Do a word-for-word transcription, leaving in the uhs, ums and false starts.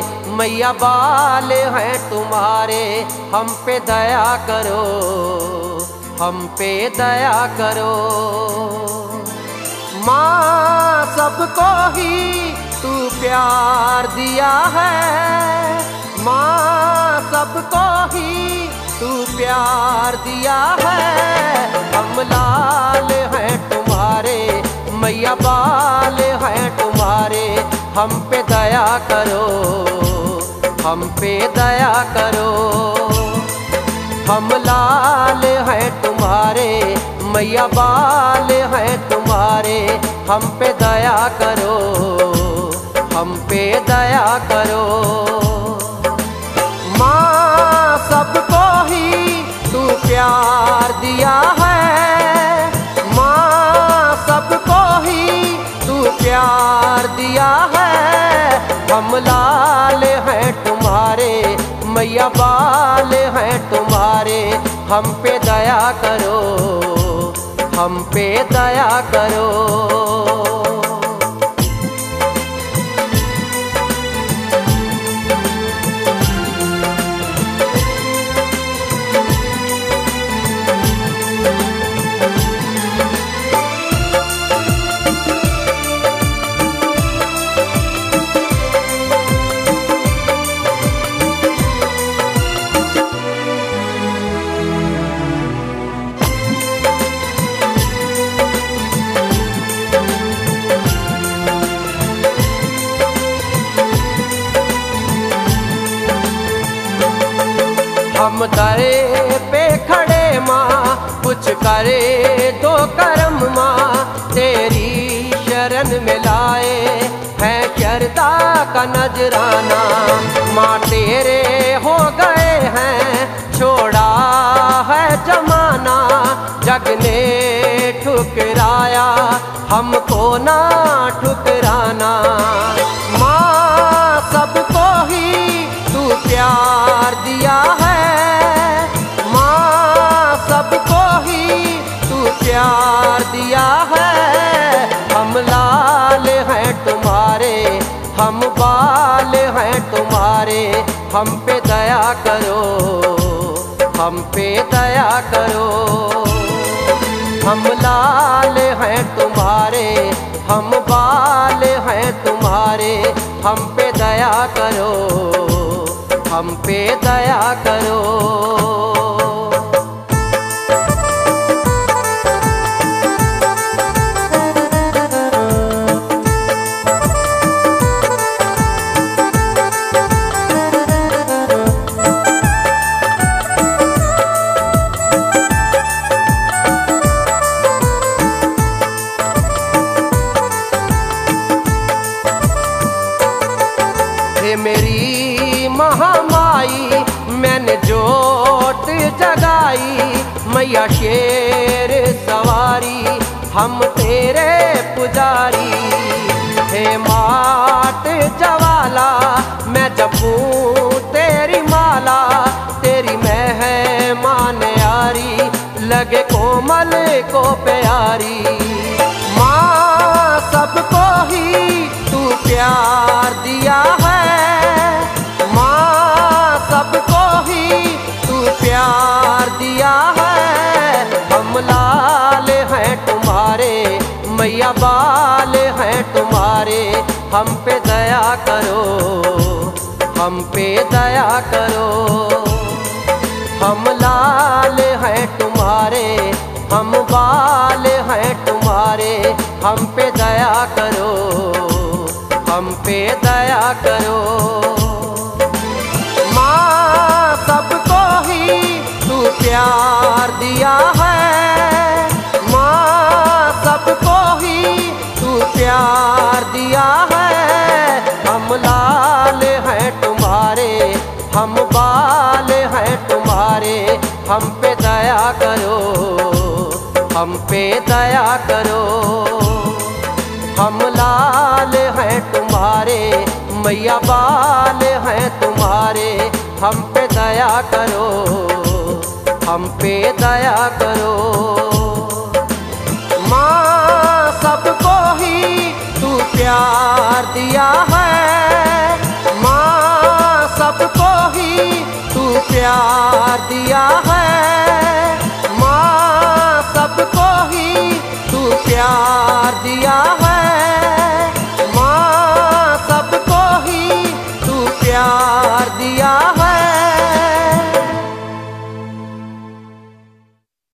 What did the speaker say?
मैया बाल हैं तुम्हारे, हम पे दया करो, हम पे दया करो। माँ सबको ही तू प्यार दिया है, माँ सबको ही तू प्यार दिया है। हम लाल हैं तुम्हारे, मैया बाल हैं तुम्हारे, हम पे दया करो, हम पे दया करो। हम लाल हैं तुम्हारे, मैया बाल हैं तुम्हारे, हम पे दया करो, हम पे दया करो। माँ सबको ही तू प्यार दिया है, माँ सबको ही तू प्यार दिया है। हम लाल हैं तुम्हारे, मैया बाल हैं तुम्हारे, हम पे दया करो, हम पे दया करो। हम दरे पे खड़े माँ, कुछ करे तो करम माँ, तेरी शरण में लाए हैं शरदा का नजराना। माँ तेरे हो गए हैं, छोड़ा है जमाना, जग ने ठुकराया हमको ना ठुकराना। माँ सबको ही तू प्यार दिया है, सबको ही तू प्यार दिया है। हम लाल हैं तुम्हारे, हम बाल हैं तुम्हारे, हम पे दया करो, हम पे दया करो। हम लाल हैं तुम्हारे, हम बाल हैं तुम्हारे, हम पे दया करो, हम पे दया करो। मेरी महामाई मैंने जोत जगाई, मैया शेर सवारी हम तेरे पुजारी। हे मात जवाला मैं जपूं तेरी माला, तेरी मेहमान यारी लगे कोमल को प्यारी। माँ सबको ही तू प्यार दिया है, सबको ही तू प्यार दिया है। हम लाल हैं तुम्हारे, मैया बाल हैं तुम्हारे, हम पे दया करो, हम पे दया करो। हम लाल हैं तुम्हारे, हम बाल हैं तुम्हारे, हम पे दया करो, हम पे दया करो। सबको ही तू प्यार दिया है, माँ सबको ही तू प्यार दिया है। हम लाल हैं तुम्हारे, हम बाल हैं तुम्हारे, हम पे दया करो, हम पे दया करो। हम लाल हैं तुम्हारे, मैया बाल हैं तुम्हारे, हम पे दया करो, हम पे दया करो। माँ सबको ही तू प्यार दिया है, माँ प्यार दिया